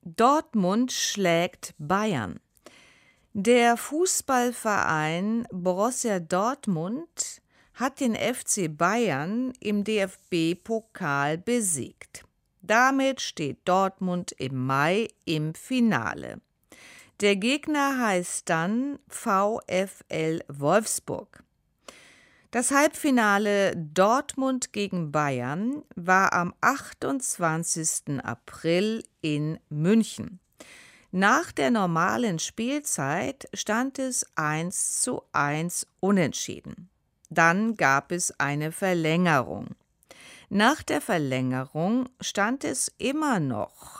Dortmund schlägt Bayern. Der Fußballverein Borussia Dortmund hat den FC Bayern im DFB-Pokal besiegt. Damit steht Dortmund im Mai im Finale. Der Gegner heißt dann VfL Wolfsburg. Das Halbfinale Dortmund gegen Bayern war am 28. April in München. Nach der normalen Spielzeit stand es 1:1 unentschieden. Dann gab es eine Verlängerung. Nach der Verlängerung stand es immer noch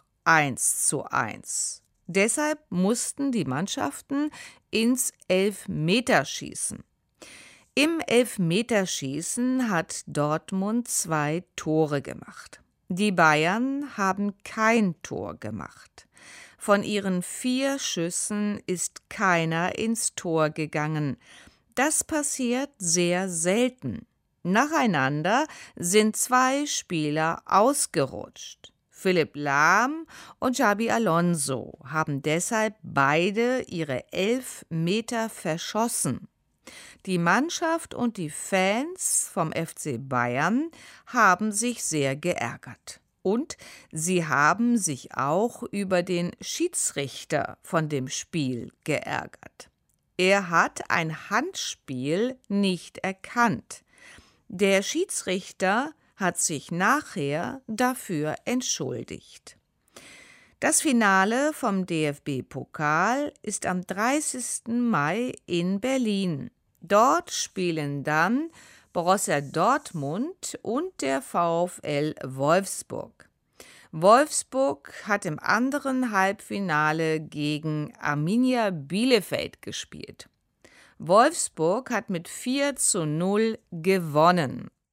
1:1. Deshalb mussten die Mannschaften ins Elfmeterschießen. Im Elfmeterschießen hat Dortmund 2 Tore gemacht. Die Bayern haben kein Tor gemacht. Von ihren 4 Schüssen ist keiner ins Tor gegangen. Das passiert sehr selten. Nacheinander sind 2 Spieler ausgerutscht. Philipp Lahm und Xabi Alonso haben deshalb beide ihre Elfmeter verschossen. Die Mannschaft und die Fans vom FC Bayern haben sich sehr geärgert. Und sie haben sich auch über den Schiedsrichter von dem Spiel geärgert. Er hat ein Handspiel nicht erkannt. Der Schiedsrichter hat sich nachher dafür entschuldigt. Das Finale vom DFB-Pokal ist am 30. Mai in Berlin. Dort spielen dann Borussia Dortmund und der VfL Wolfsburg. Wolfsburg hat im anderen Halbfinale gegen Arminia Bielefeld gespielt. Wolfsburg hat mit 4:0 gewonnen.